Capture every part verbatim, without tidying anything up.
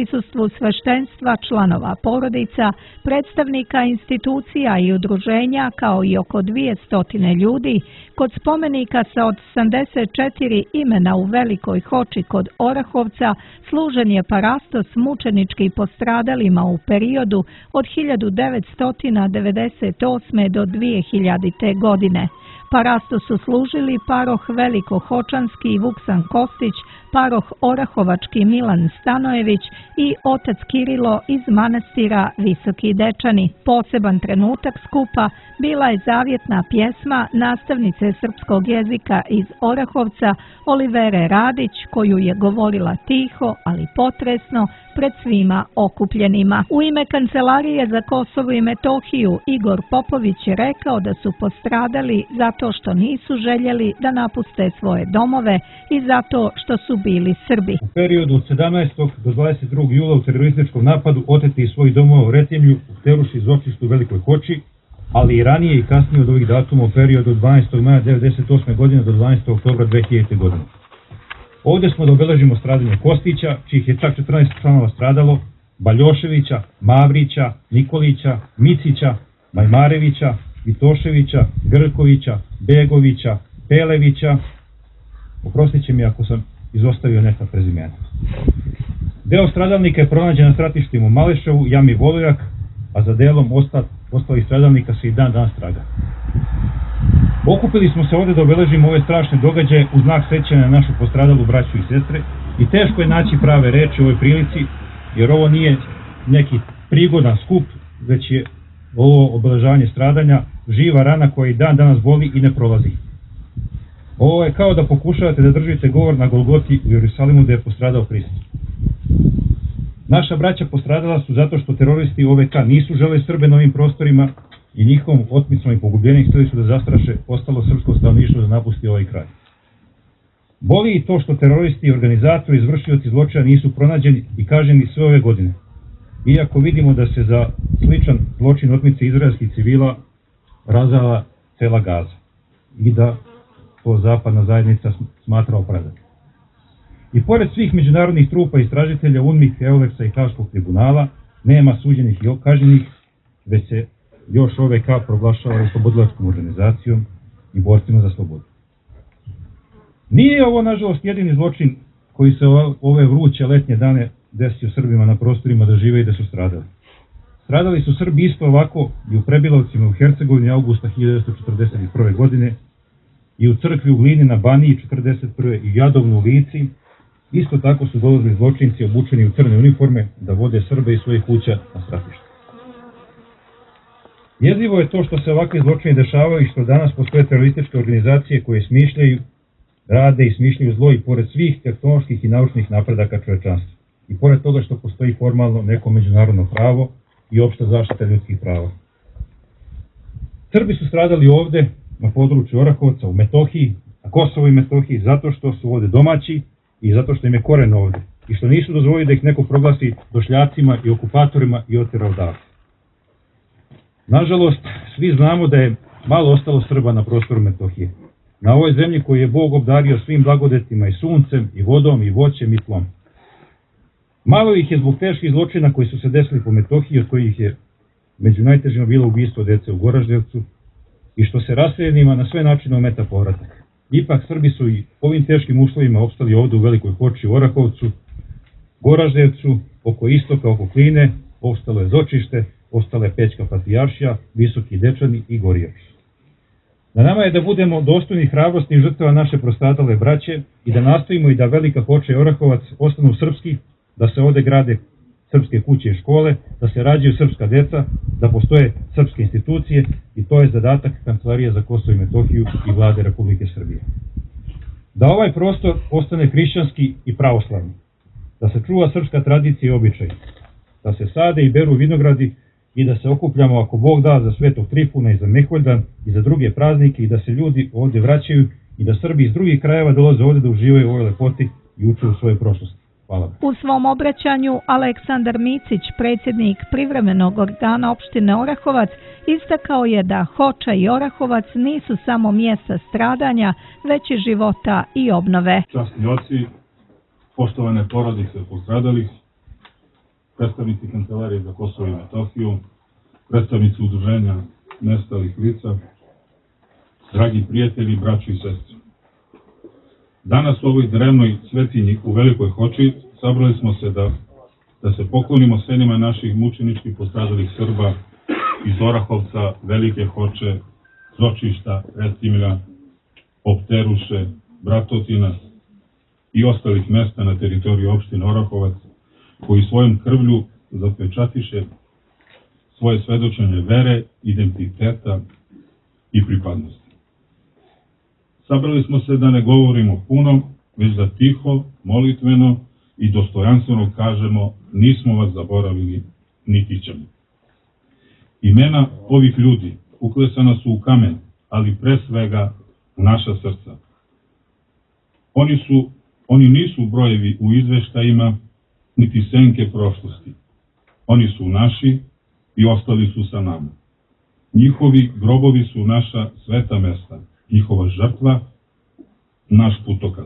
prisustvu sveštenstva, članova porodica, predstavnika institucija i udruženja, kao i oko dvjesto ljudi, kod spomenika sa od sedamdeset četiri imena u Velikoj Hoči kod Orahovca služen je parastos mučenički postradalima u periodu od hiljadu devetsto devedeset osme. do dvije hiljadite. godine. Parasto su služili paroh Velikohočanski Vuksan Kostić, paroh Orahovački Milan Stanojević i otac Kirilo iz manastira Visoki Dečani. Poseban trenutak skupa bila je zavjetna pjesma nastavnice srpskog jezika iz Orahovca Olivere Radić, koju je govorila tiho, ali potresno, pred svima okupljenima. U ime Kancelarije za Kosovo i Metohiju Igor Popović je rekao da su postradali zato što nisu željeli da napuste svoje domove i zato što su bili Srbi. U periodu od sedamnaestog do dvadeset drugog jula u terorističkom napadu oteti iz svojih domova u Retemlju, u Teruši, Zočištu, Velikoj Hoči, ali i ranije i kasnije od ovih datuma u periodu od dvanaestog maja devedeset osme. godine do dvanaestog oktobra dve hiljadite. godine. Ovdje smo da obeležimo stradanje Kostića, čijih je čak četrnaest članova stradalo, Baljoševića, Mavrića, Nikolića, Micića, Majmarevića, Vitoševića, Grkovića, Begovića, Pelevića. Oprostit će mi ako sam izostavio neka prezimena. Deo stradalnika je pronađen na stratištima u Maleševu, jami Volujak, a za delom ostalih stradalnika se i dan danas traga. Okupili smo se ovdje da obeležimo ove strašne događaje u znak sećanja na našu postradalu braću i sestre i teško je naći prave reči u ovoj prilici, jer ovo nije neki prigodan skup, već je ovo obeležavanje stradanja živa rana koja i dan danas boli i ne prolazi. Ovo je kao da pokušavate da držite govor na Golgoti u Jerusalimu gdje je postradao Hrist. Naša braća postradala su zato što teroristi O V K nisu žele Srbe na ovim prostorima i njihovom otmicom i pogubljenim htjeli su da zastraše ostalo srpsko stanovništvo da napusti ovaj kraj. Boli i to što teroristi i organizatori izvršioci zločina nisu pronađeni i kažnjeni sve ove godine. Iako vidimo da se za sličan zločin otmice izraelskih civila razala cela Gaza i da to zapadna zajednica smatra opravdanim. I pored svih međunarodnih trupa istražitelja U N M I K, Euleksa i Haškog tribunala nema suđenih i kažnjenih, već se još O V K proglašava oslobodilačkom organizacijom i borcima za slobodu. Nije ovo, nažalost, jedini zločin koji se ove vruće letnje dane desio Srbima na prostorima da žive i da su stradali. Stradali su Srbi isto ovako i u Prebilovcima u Hercegovini augusta hiljadu devetsto četrdeset prve. godine i u crkvi u Glini na Baniji četrdeset prve. i Jadovnu u Lici. Isto tako su dolazili zločinci obučeni u crne uniforme da vode Srbe iz svojih kuća na stratište. Jezivo je to što se ovakvi zločini dešavaju i što danas postoje terorističke organizacije koje smišljaju, rade i smišljaju zlo i pored svih tehnoloških i naučnih napredaka čovečanstva. I pored toga što postoji formalno neko međunarodno pravo i opšta zaštita ljudskih prava. Srbi su stradali ovde, na području Orahovca, u Metohiji, na Kosovo i Metohiji, zato što su ovde domaći i zato što im je koren ovde. I što nisu dozvolili da ih neko proglasi došljacima i okupatorima i otera odavde. Nažalost, svi znamo da je malo ostalo Srba na prostoru Metohije. Na ovoj zemlji koju je Bog obdario svim blagodetima i suncem, i vodom, i voćem, i tlom. Malo ih je zbog teških zločina koji su se desili po Metohiji, od kojih je među najtežima bilo ubistvo dece u Goraždevcu, i što se raseljenima na sve načine ometa povratak. Ipak Srbi su i ovim teškim uslovima opstali ovdje u Velikoj Hoči, u Orahovcu, Goraždevcu, oko istoka, oko Kline, ostalo je Zočište, ostala je Pećka Patrijaršija, Visoki Dečani i Gorijač. Na nama je da budemo dostojni hrabrosti i žrtava naše prostradale braće i da nastavimo i da Velika Hoča i Orahovac ostanu srpski, da se ovde grade srpske kuće i škole, da se rađaju srpska deca, da postoje srpske institucije i to je zadatak Kancelarije za Kosovo i Metohiju i Vlade Republike Srbije. Da ovaj prostor ostane hrišćanski i pravoslavni, da se čuva srpska tradicija i običaj, da se sade i beru vinogradi i da se okupljamo ako Bog da za Svetog Trifuna i za Meholjdan i za druge praznike i da se ljudi ovdje vraćaju i da Srbi iz drugih krajeva dolaze ovdje da uživaju u ovoj lepoti i uče u svojoj prošlosti. Hvala. U svom obraćanju Aleksandar Micić, predsjednik privremenog organa opštine Orahovac, istakao je da Hoča i Orahovac nisu samo mjesta stradanja, već i života i obnove. Časni oci, poštovane porodice postradalih, predstavnici Kancelarije za Kosovo i Metohiju, predstavnici udruženja nestalih lica, dragi prijatelji, braćo i sestre. Danas u ovoj drevnoj svetinji u Velikoj Hoči sabrali smo se da, da se poklonimo senima naših mučeničkih postradalih Srba iz Orahovca, Velike Hoče, Zočišta, Retimlja, Opteruše, Bratotina i ostalih mesta na teritoriji opštine Orahovac, koji svojom krvlju zapečatiše svoje svedočenje vere, identiteta i pripadnosti. Sabrali smo se da ne govorimo puno, već da tiho, molitveno i dostojanstveno kažemo: nismo vas zaboravili, niti ćemo. Imena ovih ljudi uklesana su u kamen, ali pre svega u naša srca. Oni su, oni nisu brojevi u izveštajima, niti senke prošlosti. Oni su naši i ostali su sa nama. Njihovi grobovi su naša sveta mesta, njihova žrtva, naš putokaz.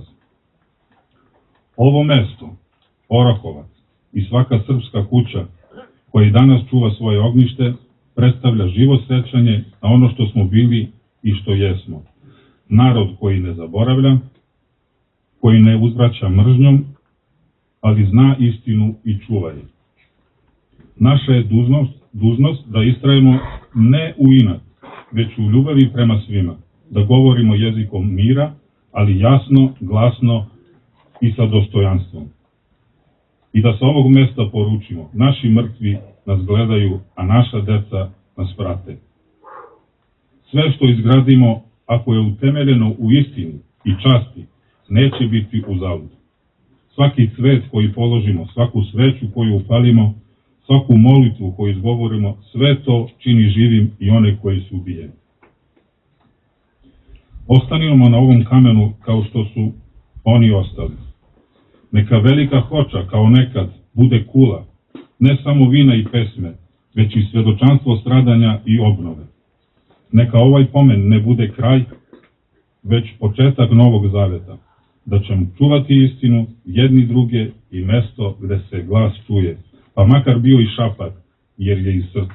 Ovo mesto, Orahovac i svaka srpska kuća koja i danas čuva svoje ognjište, predstavlja živo sećanje na ono što smo bili i što jesmo. Narod koji ne zaboravlja, koji ne uzvraća mržnjom, ali zna istinu i čuva je. Naša je dužnost, dužnost da istrajemo ne u inat, već u ljubavi prema svima, da govorimo jezikom mira, ali jasno, glasno i sa dostojanstvom. I da sa ovog mesta poručimo: naši mrtvi nas gledaju, a naša deca nas prate. Sve što izgradimo, ako je utemeljeno u istini i časti, neće biti uzalud. Svaki cvet koji položimo, svaku sveću koju upalimo, svaku molitvu koju izgovorimo, sve to čini živim i one koji su ubijeni. Ostanimo na ovom kamenu kao što su oni ostali. Neka Velika Hoča kao nekad bude kula, ne samo vina i pesme, već i svedočanstvo stradanja i obnove. Neka ovaj pomen ne bude kraj, već početak Novog Zaveta, da ćemo čuvati istinu jedni druge i mesto gde se glas čuje, pa makar bio i šapak, jer je iz srca.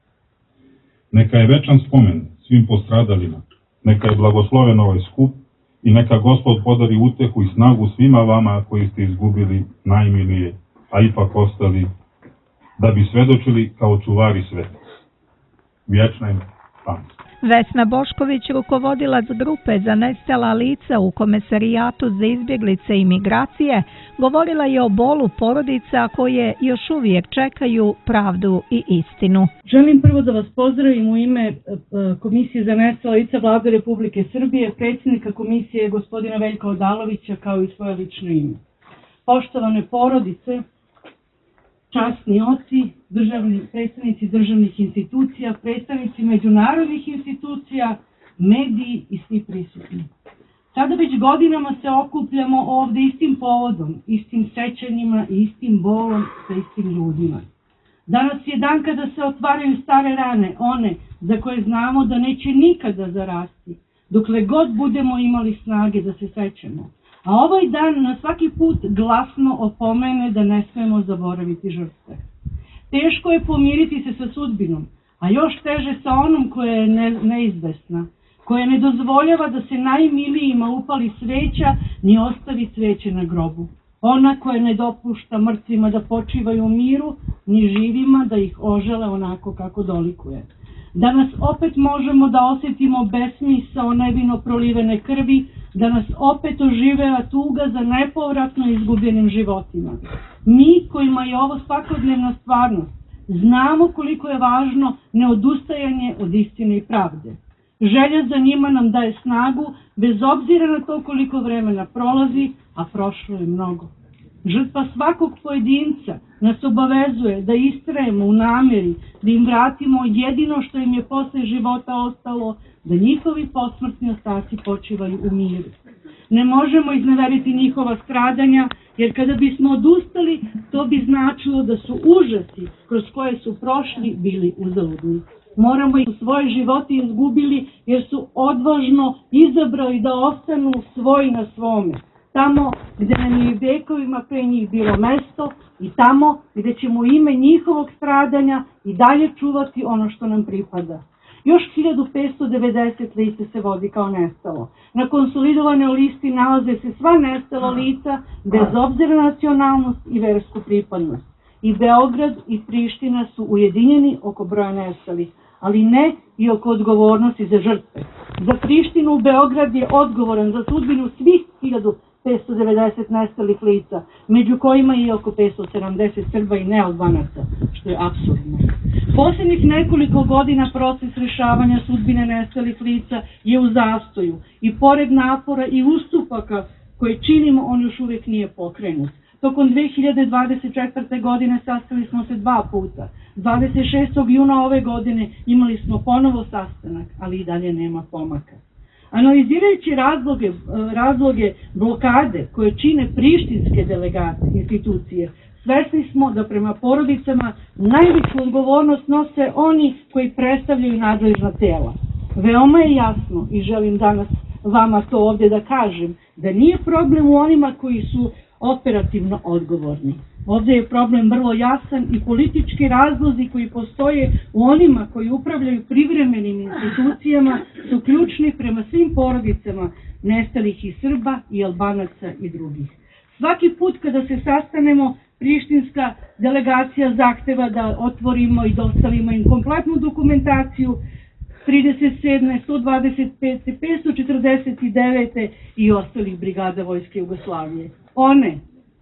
Neka je večan spomen svim postradalima, neka je blagosloven ovaj skup i neka Gospod podari utehu i snagu svima vama koji ste izgubili najmilije, a ipak ostali, da bi svedočili kao čuvari sveta. Vječna im pamet. Vesna Bošković, rukovodilac grupe za nestala lica u Komesarijatu za izbjeglice i migracije, govorila je o bolu porodica koje još uvijek čekaju pravdu i istinu. Želim prvo da vas pozdravim u ime Komisije za nestala lica Vlade Republike Srbije, predsjednika komisije gospodina Veljka Odalovića, kao i svoje lično ime. Poštovane porodice, časni oci, državni, predstavnici državnih institucija, predstavnici međunarodnih institucija, mediji i svi prisutni. Sada već godinama se okupljamo ovde istim povodom, istim sećanjima i istim bolom sa istim ljudima. Danas je dan kada se otvaraju stare rane, one za koje znamo da neće nikada zarasti, dokle god budemo imali snage da se sećamo. A ovaj dan na svaki put glasno opomene da ne smemo zaboraviti žrtve. Teško je pomiriti se sa sudbinom, a još teže sa onom koja je ne, neizvesna, koja ne dozvoljava da se najmilijima upali sveća ni ostavi cveće na grobu. Ona koja ne dopušta mrtvima da počivaju u miru, ni živima da ih ožele onako kako dolikuje. Danas opet možemo da osjetimo besmisao nevino prolivene krvi, da nas opet oživeva tuga za nepovratno izgubljenim životima. Mi kojima je ovo svakodnevna stvarnost, znamo koliko je važno neodustajanje od istine i pravde. Želja za njima nam daje snagu, bez obzira na to koliko vremena prolazi, a prošlo je mnogo. Žrtva svakog pojedinca nas obavezuje da istrajemo u namjeri, da im vratimo jedino što im je posle života ostalo, da njihovi posmrtni ostaci počivaju u miru. Ne možemo izneveriti njihova stradanja, jer kada bismo odustali, to bi značilo da su užasi kroz koje su prošli bili uzaludni. Moramo ih u svoje živote izgubili jer su odvažno izabrali da ostanu svoji na svome. tamo gde nam je vekovima pre njih bilo mesto i tamo gde ćemo u ime njihovog stradanja i dalje čuvati ono što nam pripada. Još hiljadu petsto devedeset lice se vodi kao nestalo. Na konsolidovanoj listi nalaze se sva nestala lica bez obzira na nacionalnost i versku pripadnost. I Beograd i Priština su ujedinjeni oko broja nestalih, ali ne i oko odgovornosti za žrtve. Za Prištinu Beograd je odgovoran za sudbinu svih hiljadu petsto devedeset nestalih lica, među kojima je oko petsto sedamdeset Srba i nealbanaca, što je apsurdno. Posljednjih nekoliko godina proces rešavanja sudbine nestalih lica je u zastoju i pored napora i ustupaka koje činimo, on još uvijek nije pokrenut. Tokom dve hiljade dvadeset četvrte. godine sastali smo se dva puta. dvadeset šestog juna ove godine imali smo ponovo sastanak, ali i dalje nema pomaka. Analizirajući razloge, razloge blokade koje čine prištinske delegacije, institucije, svesni smo da prema porodicama najveću odgovornost nose oni koji predstavljaju nadležna tela. Veoma je jasno i želim danas vama to ovdje da kažem, da nije problem u onima koji su operativno odgovorni. Ovdje je problem vrlo jasan i politički razlozi koji postoje u onima koji upravljaju privremenim institucijama su ključni prema svim porodicama nestalih i Srba i Albanaca i drugih. Svaki put kada se sastanemo, prištinska delegacija zahteva da otvorimo i dostavimo im kompletnu dokumentaciju trideset sedme, sto dvadeset pete, petsto četrdeset devete i ostalih brigada Vojske Jugoslavije. One,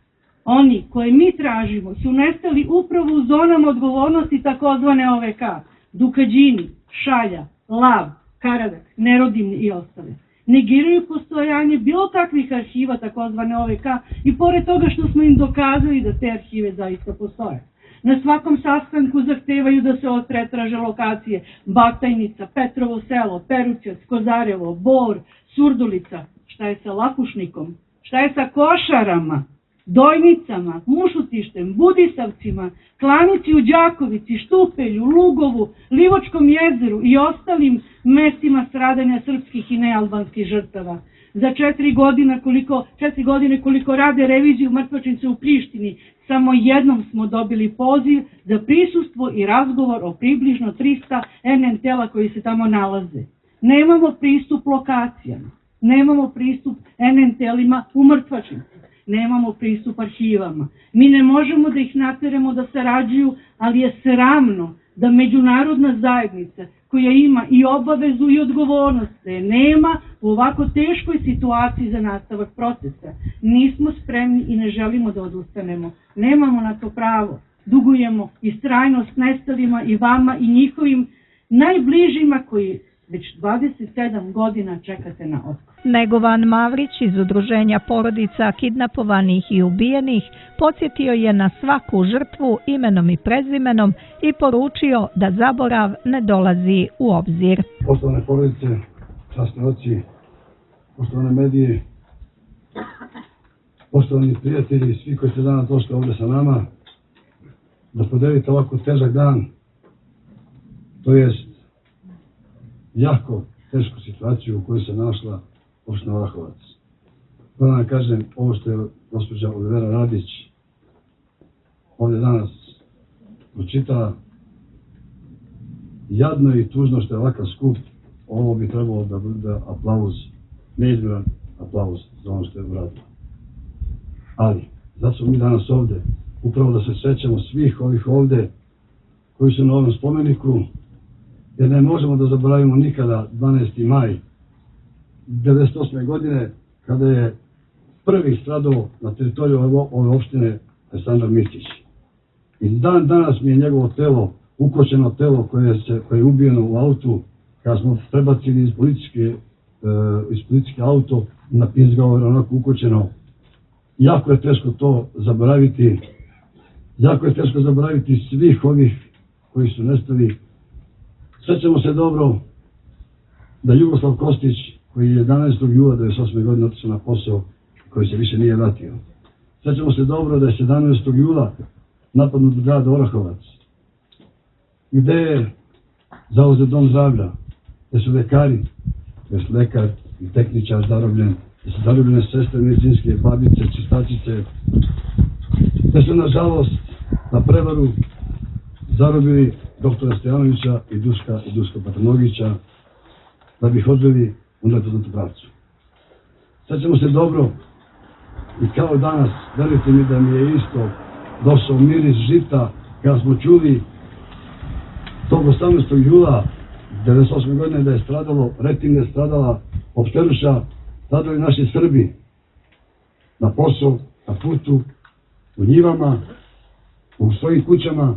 oni koje mi tražimo su nestali upravo u zonama odgovornosti takozvane O V K, Dukađini, Šalja, Lav, Karadak, Nerodimni i ostale. Negiraju postojanje bilo kakvih arhiva takozvane O V K i pored toga što smo im dokazali da te arhive zaista postoje. Na svakom sastanku zahtevaju da se pretraže lokacije Batajnica, Petrovo selo, Perućac, Kozarevo, Bor, Surdulica. Šta je sa Lakušnikom? Šta je sa Košarama, Dojnicama, Mušutištem, Budisavcima, Klanici u Đakovici, Štupelju, Lugovu, Livočkom jezeru i ostalim mestima stradanja srpskih i nealbanskih žrtava? Za četiri godine koliko, četiri godine koliko rade reviziju mrtvačnice u Prištini, samo jednom smo dobili poziv za prisustvo i razgovor o približno trista N N tela koji se tamo nalaze. Nemamo pristup lokacijama, nemamo pristup N N telima u mrtvačnici, nemamo pristup arhivama. Mi ne možemo da ih nateremo da sarađuju, ali je sramno da međunarodna zajednica koja ima i obavezu i odgovornost, da je nema u ovako teškoj situaciji za nastavak procesa. Nismo spremni i ne želimo da odustanemo. Nemamo na to pravo. Dugujemo istrajnost nestalima i vama i njihovim najbližima koji već dvadeset sedam godina čekate na odgovor. Negovan Mavrić iz Udruženja porodica kidnapovanih i ubijenih podsjetio je na svaku žrtvu imenom i prezimenom i poručio da zaborav ne dolazi u obzir. Poštovane porodice, časni oci, poštovane medije, poštovani prijatelji, svi koji ste danas došli ovdje sa nama, da podelite ovako težak dan, to jest jako tešku situaciju u kojoj se našla opština Orahovac. Da vam kažem, ovo što je gospođa Olivera Radić ovdje danas pročitala, jadno i tužno što je ovakav skup, ovo bi trebalo da bude aplauz, neizmjeran aplauz za ono što je uradilo. Ali, zato smo mi danas ovdje, upravo da se sjećamo svih ovih ovdje koji su na ovom spomeniku, jer ne možemo da zaboravimo nikada dvanaesti maj devedeset osme. godine, kada je prvi stradao na teritoriju ove opštine Aleksandar Mirčić. I dan danas mi je njegovo telo, ukočeno telo koje, se, koje je ubijeno u autu, kada smo prebacili iz političke, e, iz političke auto na Pinzgao, onako ukočeno. Jako je teško to zaboraviti. Jako je teško zaboraviti svih ovih koji su nestali. Sjećamo se dobro da Jugoslav Kostić, koji je jedanaestog jula devedeset osme. godine otišao na posao, koji se više nije vratio. Sjećamo se dobro da je sedamnaestog jula napadnut grad Orahovac, gde je zauzet dom zdravlja, gde su lekari, gde su lekar i tehničar zarobljen da su zarobljene sestre medicinske, babice, čistačice, da su nažalost na prevaru zarobili doktora Stojanovića i Duška i Duška Patrnogića da bi ih odveli u nepoznatu pravcu. Sjećamo se dobro i kao danas, verujte mi da mi je isto došao miris žita kada smo čuli tog osamnaestog jula devedeset osme godine da je stradalo, Retim je stradala, Opteruša, stradali naši Srbi na poslu, na putu, u njivama, u svojim kućama.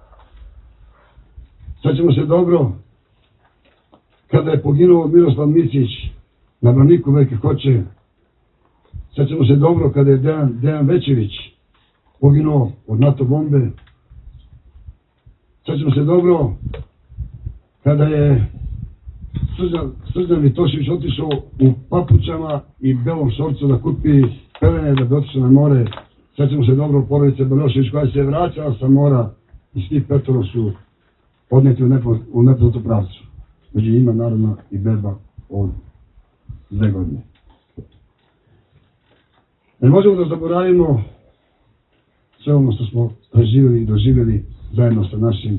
Sjećamo se dobro kada je poginuo Miroslav Micić na braniku Velike Hoće. Sjećamo se dobro kada je Dejan, Dejan Večević poginuo od NATO bombe. Sjećamo se dobro kada je Srđan, Srđan Vitošević otišao u papučama i belom šorcu da kupi pelene da bi otišao na more. Sjećamo se dobro porodice Banošević koja se je vraćala sa mora i svi petoro su odneti u, nepo, u nepoznatu pravcu. Među njima naravno i beba od dve godine. Ne možemo da zaboravimo sve ono što smo preživjeli i doživjeli zajedno sa našim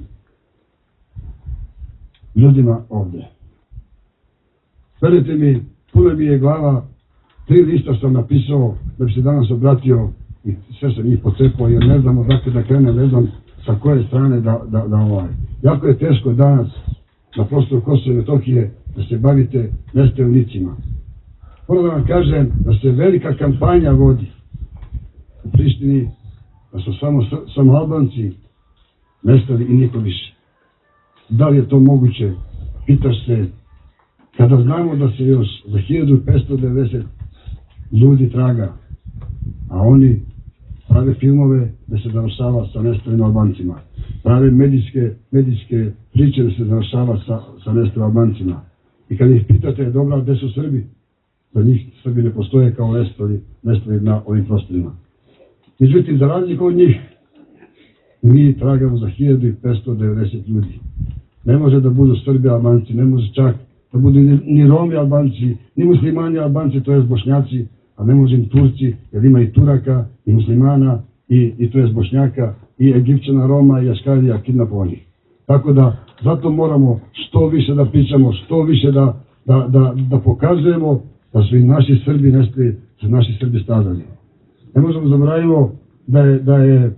ljudima ovdje. Verujte mi, puno mi je glava, tri lista sam napisao da bi se danas obratio i sve sam njih pocepao jer ne znam odakle da krene, ne znam sa koje strane da, da, da ovaj. Jako je teško danas na prostoru Kosova i Metohije da se bavite nestajulicima. Moram da vam kažem da se velika kampanja vodi u Prištini, da su samo, samo Albanci nestali i niko više. Da li je to moguće? Pitaš se, kada znamo da se još za hiljadu petsto devedeset ljudi traga, a oni prave filmove da se završava sa nestalim Albancima, prave medijske, medijske priče da se završava sa, sa nestalim Albancima. I kada ih pitate, dobro, gde su Srbi? Za njih Srbi ne postoje kao nestali, nestali na ovim prostorima. Međutim, za razliku od njih, mi tragamo za hiljadu petsto devedeset ljudi. Ne može da budu Srbi Albanci, ne može čak da budu ni, ni Romi Albanci, ni muslimani Albanci, to je Bošnjaci, a ne može ni Turci, jer ima i Turaka, i muslimana, i, i to je Bošnjaka, i Egipćana, Roma, i Aškarija, kidnapovanih. Tako da, zato moramo što više da pričamo, što više da, da, da, da pokazujemo da su i naši Srbi nestali, da su naši Srbi stradali. Ne možemo zaboravimo da je, da je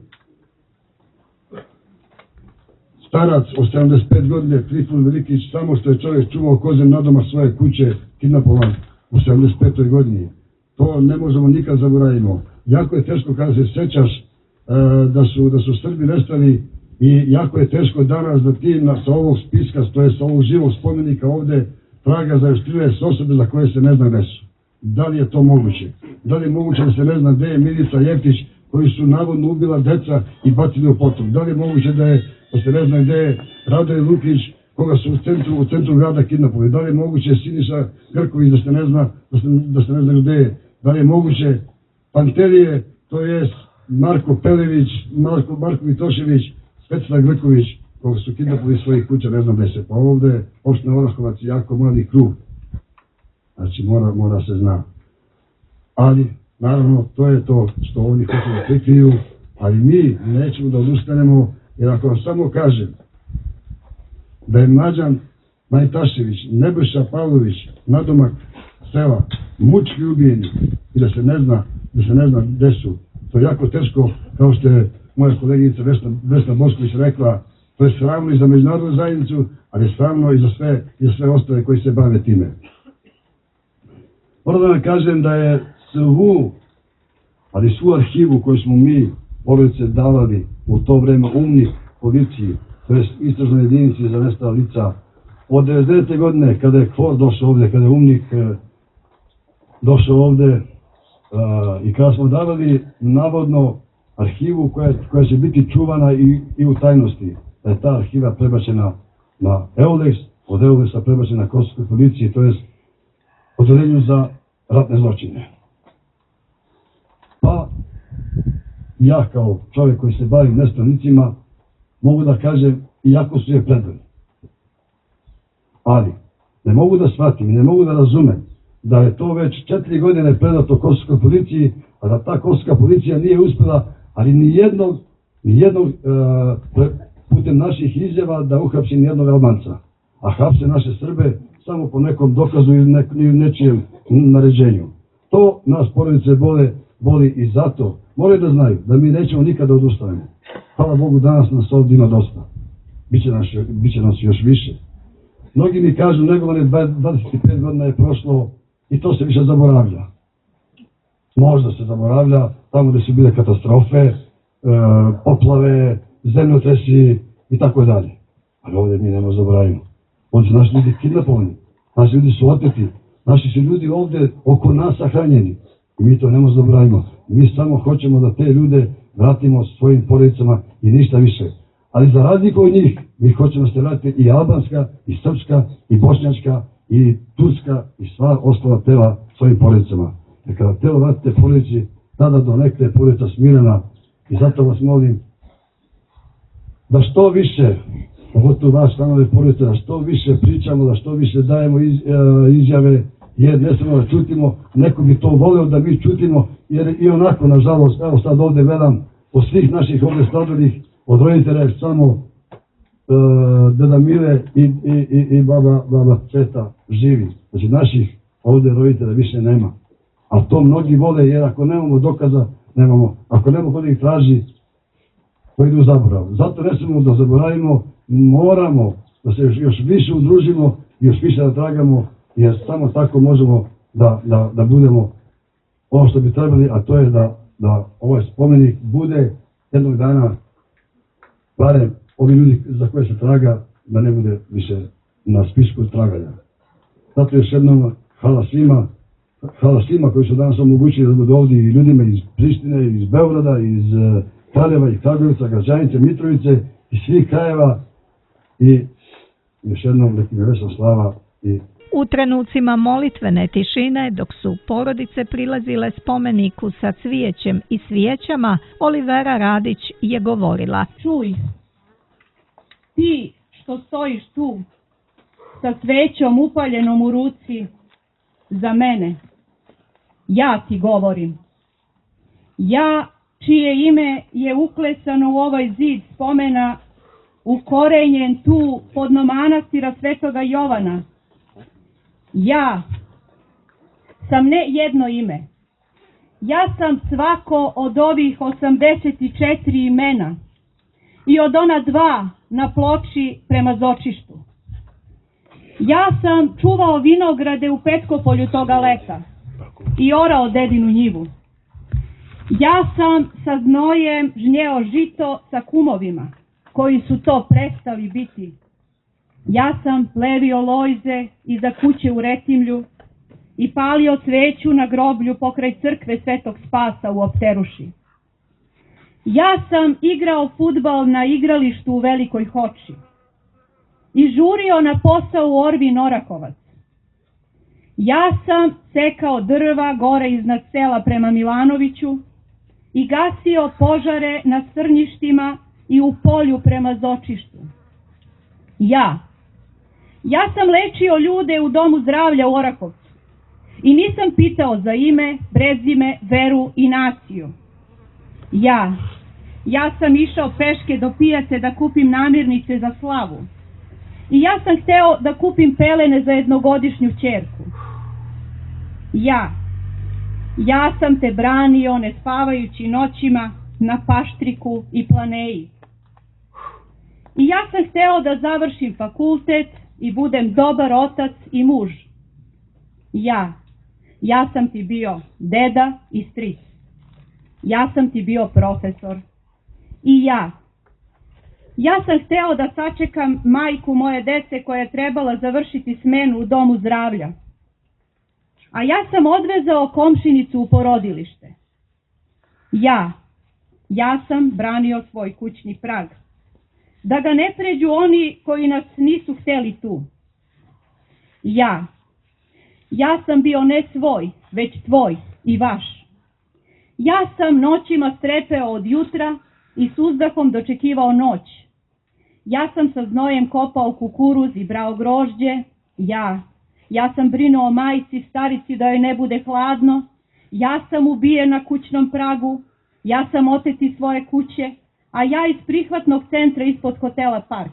starac od sedamdeset pet godine, Trifun Velikić, samo što je čovjek čuvao koze nadoma svoje kuće, kidnapovan u sedamdeset petoj godini. To ne možemo nikad zaboravimo. Jako je teško kada se sećaš e, da, su, da su Srbi nestali i jako je teško danas da ti na, sa ovog spiska, to je sa ovog živog spomenika ovde, traga za još trideset osobe za koje se ne zna gde su. Da li je to moguće? Da li je moguće da se ne zna gde je Milica Jeftić koji su navodno ubila deca i bacili u potok? Da li je moguće da, je, da se ne zna gde je Radoje Lukić koga su u centru, u centru grada kidnapovali? Da li je moguće Siniša Grković da se ne zna, da se, da se ne zna gde je? Da li je moguće Panterije, to je Marko Pelević, Marko, Marko Vitošević, Svecna Grković, koga su kidnapovali svojih kuća, ne znam gde se. Pa ovde, opština Orahovac, jako mali krug. Znači, mora, mora se zna. Ali, naravno, to je to što ovdje hoćemo da prikriju, ali mi nećemo da odustanemo, jer ako vam samo kažem da je Mlađan Majtašević, Nebojša Pavlović, nadomak sela, mučki ubijeni i da se ne zna, da se ne zna gde su, to je jako teško, kao što je moja koleginica Vesna, Vesna Bošković rekla, to je sramno i za međunarodnu zajednicu, ali je sramno i za sve, i za sve ostale koji se bave time. Moram da vam kažem da je svu, ali svu arhivu koju smo mi, porodice, davali u to vreme umnih policiji, to je istražnoj jedinici za nestala lica, od devedeset devete godine, kada je Kvor došao ovde, kada je umnik eh, došao ovde eh, i kada smo davali navodno arhivu koja, koja će biti čuvana i, i u tajnosti, da je ta arhiva prebačena na Eulex, od Eulexa prebačena na Kosovskoj policiji, to je odeljenju za ratne zločine. Pa, ja kao čovjek koji se bavim nestalicima, mogu da kažem, iako su je predali. Ali, ne mogu da shvatim, ne mogu da razumem da je to već četiri godine predato kosovskoj policiji, a da ta kosovska policija nije uspjela, ali ni jednog, ni jednog uh, putem naših izjava da uhapsi nijednog Albanca. A hapse naše Srbe samo po nekom dokazu ili ne, nečijem naređenju. To nas porodice bole, boli i zato moraju da znaju da mi nećemo nikada odustaviti. Hvala Bogu, danas nas ovdje ima dosta. Biće nas, biće nas još više. Mnogi mi kažu, negovane dvadeset pet godina je prošlo i to se više zaboravlja. Možda se zaboravlja tamo gdje su bile katastrofe, e, poplave, zemljotresi i tako dalje. Ali ovdje mi ne možemo zaboravimo. Ovdje su naši ljudi kidnapovani, naši ljudi su oteti, naši su ljudi ovdje oko nas sahranjeni. I mi to ne možemo zaboravimo. Mi samo hoćemo da te ljude vratimo svojim porodicama i ništa više. Ali za razliku od njih, mi hoćemo se vratiti i albanska, i srpska, i bošnjačka, i turska, i sva ostala tela svojim porodicama. Jer kada telo vratite porodici, tada do nekde je porodica smirena. I zato vas molim da što više, pogotovo vas članove porodice, da što više pričamo, da što više dajemo iz, e, izjave, jer ne samo da čutimo, neko bi to voleo da mi čutimo, jer i onako, nažalost, evo sad ovdje gledam, od svih naših ovdje stradalih, od roditelja je samo e, deda Mile i, i, i, i baba, baba Ceta živi. Znači naših ovdje roditelja više nema. A to mnogi vole, jer ako nemamo dokaza, nemamo. Ako nemamo kod ih traži, to ide u zaborav. Zato ne smemo da zaboravimo, moramo da se još, još više udružimo i još više da tragamo, jer samo tako možemo da, da, da budemo ono što bi trebali, a to je da, da ovaj spomenik bude jednog dana, barem ovi ljudi za koje se traga, da ne bude više na spisku traganja. Zato još jednom hvala svima, hvala svima koji su danas omogućili da budu ovdje i ljudima iz Prištine, iz Beograda, iz Kraljeva i Kragujevca, Gračanice, Mitrovice i svih krajeva i još jednom nek mi vesela slava i U trenucima molitvene tišine, dok su porodice prilazile spomeniku sa cvijećem i svijećama, Olivera Radić je govorila: Čuj, ti što stojiš tu, sa svećom upaljenom u ruci, za mene, ja ti govorim. Ja, čije ime je uklesano u ovaj zid spomena, ukorenjen tu podno manastira Svetoga Jovana, ja sam ne jedno ime. Ja sam svako od ovih osamdeset četiri imena i od ona dva na ploči prema Zočištu. Ja sam čuvao vinograde u Petkopolju toga leta i orao dedinu njivu. Ja sam sa znojem žnjeo žito sa kumovima koji su to prestali biti. Ja sam plevio lojze iza kuće u Retimlju i palio cveću na groblju pokraj crkve Svetog Spasa u Opteruši. Ja sam igrao fudbal na igralištu u Velikoj Hoči i žurio na posao u Orvin Orakovac. Ja sam sekao drva gore iznad sela prema Milanoviću i gasio požare na Srnjištima i u polju prema Zočištu. Ja. Ja sam lečio ljude u domu zdravlja u Orakovcu i nisam pitao za ime, prezime, veru i naciju. Ja. Ja sam išao peške do pijace da kupim namirnice za slavu. I ja sam hteo da kupim pelene za jednogodišnju ćerku. Ja. Ja sam te branio ne spavajući noćima na Paštriku i Planeji. I ja sam hteo da završim fakultet i budem dobar otac i muž. Ja. Ja sam ti bio deda i stric. Ja sam ti bio profesor. I ja. Ja sam hteo da sačekam majku moje dece koja je trebala završiti smenu u domu zdravlja. A ja sam odvezao komšinicu u porodilište. Ja. Ja sam branio svoj kućni prag. Da ga ne pređu oni koji nas nisu hteli tu. Ja. Ja sam bio ne svoj, već tvoj i vaš. Ja sam noćima strepeo od jutra i s uzdahom dočekivao noć. Ja sam sa znojem kopao kukuruz i brao grožđe. Ja. Ja sam brinuo o majci, starici da joj ne bude hladno. Ja sam ubijen na kućnom pragu. Ja sam otet iz svoje kuće, a ja iz prihvatnog centra ispod hotela Park.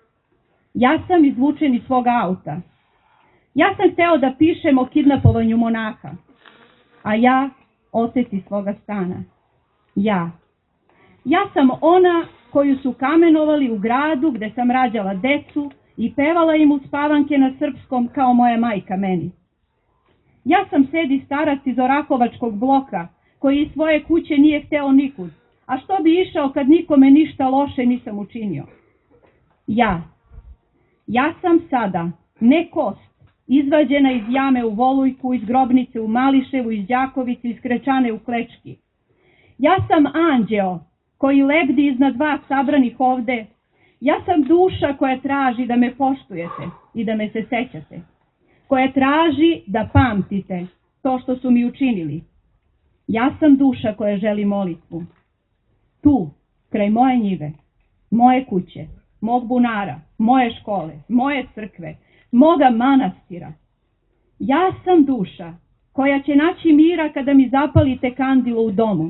Ja sam izvučen iz svoga auta. Ja sam hteo da pišem o kidnapovanju monaha, a ja otet iz svoga stana. Ja. Ja sam ona koju su kamenovali u gradu gde sam rađala decu i pevala im uspavanke na srpskom kao moja majka meni. Ja sam sedi starac iz Orahovačkog bloka koji iz svoje kuće nije hteo nikud, a što bi išao kad nikome ništa loše nisam učinio. Ja. Ja sam sada, ne kost, izvađena iz jame u Volujku, iz grobnice u Mališevu, iz Đakovice, iz Krečane u Klečki. Ja sam anđeo koji lebdi iznad vas sabranih ovde. Ja sam duša koja traži da me poštujete i da me se sećate. Koja traži da pamtite to što su mi učinili. Ja sam duša koja želi molitvu. Tu, kraj moje njive, moje kuće, mog bunara, moje škole, moje crkve, moga manastira. Ja sam duša koja će naći mira kada mi zapalite kandilo u domu.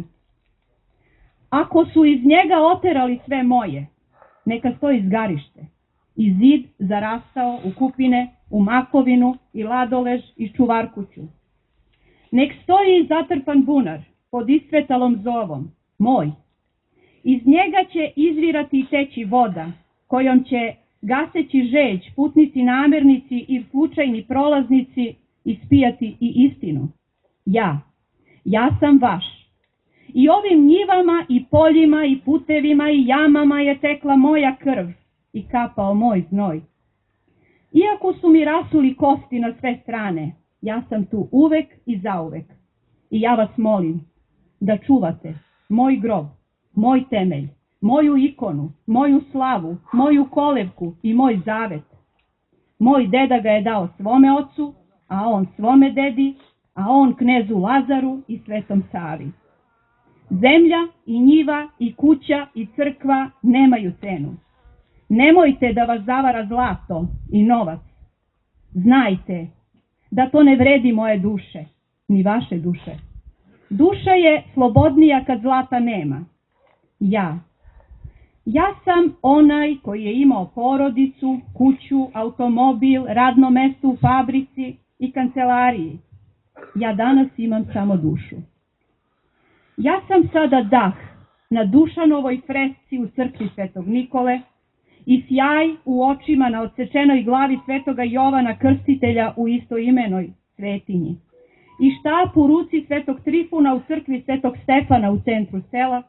Ako su iz njega oterali sve moje, neka stoji zgarište i zid zarastao u kupine, u makovinu i ladolež i čuvarkuću. Nek stoji zatrpan bunar pod isvetalom zovom, moj. Iz njega će izvirati i teći voda, kojom će gaseći žeđ putnici namernici i slučajni prolaznici ispijati i istinu. Ja, ja sam vaš. I ovim njivama i poljima i putevima i jamama je tekla moja krv i kapao moj znoj. Iako su mi rasuli kosti na sve strane, ja sam tu uvek i zauvek. I ja vas molim da čuvate moj grob, moj temelj, moju ikonu, moju slavu, moju kolevku i moj zavet. Moj deda ga je dao svome ocu, a on svome dedi, a on knezu Lazaru i Svetom Savi. Zemlja i njiva i kuća i crkva nemaju cenu. Nemojte da vas zavara zlato i novac. Znajte da to ne vredi moje duše, ni vaše duše. Duša je slobodnija kad zlata nema. Ja. Ja sam onaj koji je imao porodicu, kuću, automobil, radno mesto u fabrici i kancelariji. Ja danas imam samo dušu. Ja sam sada dah na Dušanovoj fresci u crkvi Svetog Nikole i sjaj u očima na odsečenoj glavi Svetoga Jovana Krstitelja u istoimenoj svetinji i štap u ruci Svetog Trifuna u crkvi Svetog Stefana u centru sela.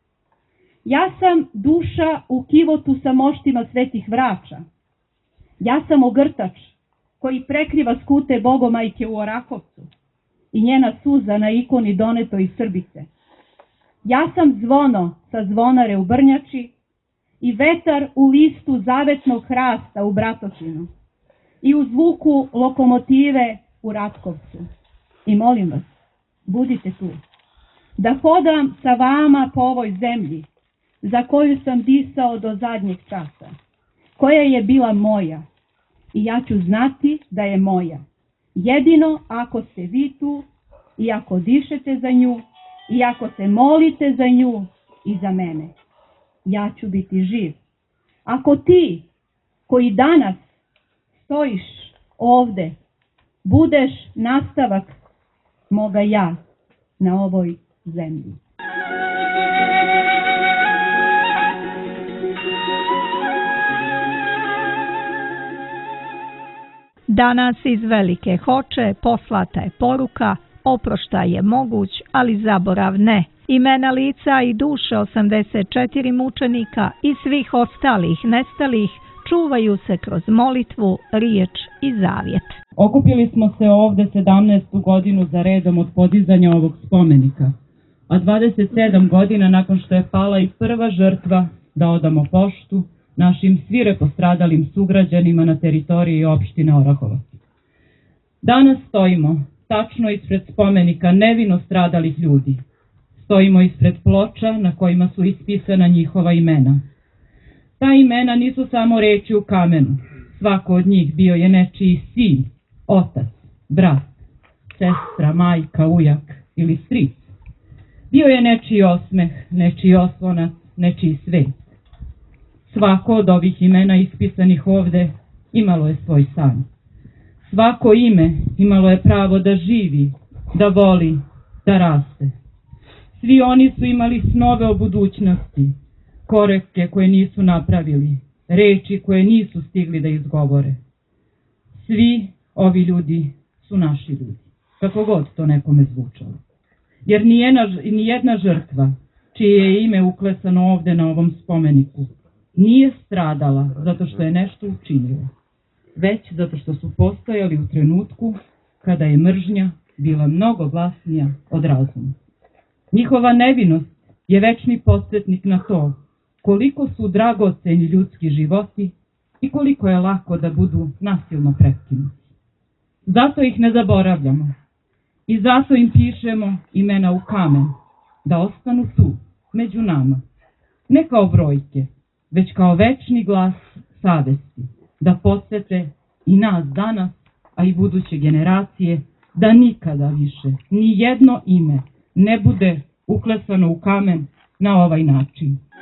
Ja sam duša u kivotu sa moštima svetih vrača. Ja sam ogrtač koji prekriva skute Bogomajke u Orahovcu i njena suza na ikoni doneto iz Srbice. Ja sam zvono sa zvonare u Brnjači i vetar u listu zavetnog hrasta u Bratočinu i u zvuku lokomotive u Ratkovcu. I molim vas, budite tu, da hodam sa vama po ovoj zemlji za koju sam disao do zadnjeg časa, koja je bila moja i ja ću znati da je moja. Jedino ako ste vi tu i ako dišete za nju i ako se molite za nju i za mene, ja ću biti živ. Ako ti koji danas stojiš ovde, budeš nastavak moga ja na ovoj zemlji. Danas iz Velike Hoče poslata je poruka: oproštaj je moguć, ali zaborav ne. Imena lica i duše osamdeset četiri mučenika i svih ostalih nestalih čuvaju se kroz molitvu, riječ i zavjet. Okupili smo se ovde sedamnaestu godinu za redom od podizanja ovog spomenika, a dvadeset sedam godina nakon što je pala i prva žrtva da odamo poštu našim svirepo stradalim sugrađanima na teritoriji opštine Orahovac. Danas stojimo tačno ispred spomenika nevino stradalih ljudi. Stojimo ispred ploča na kojima su ispisana njihova imena. Ta imena nisu samo reči u kamenu. Svako od njih bio je nečiji sin, otac, brat, sestra, majka, ujak ili stric. Bio je nečiji osmeh, nečiji oslonac, nečiji svet. Svako od ovih imena ispisanih ovde imalo je svoj san. Svako ime imalo je pravo da živi, da voli, da raste. Svi oni su imali snove o budućnosti, korake koje nisu napravili, reči koje nisu stigli da izgovore. Svi ovi ljudi su naši ljudi, kako god to nekome zvučalo. Jer nijedna, nijedna žrtva, čije je ime uklesano ovde na ovom spomeniku, nije stradala zato što je nešto učinila, već zato što su postojali u trenutku kada je mržnja bila mnogo glasnija od razuma. Njihova nevinost je večni podsjetnik na to koliko su dragoceni ljudski životi i koliko je lako da budu nasilno prekinuti. Zato ih ne zaboravljamo i zato im pišemo imena u kamen, da ostanu tu, među nama, ne kao brojke, već kao večni glas savesti, da podsjete i nas danas, a i buduće generacije, da nikada više ni jedno ime ne bude uklesano u kamen na ovaj način.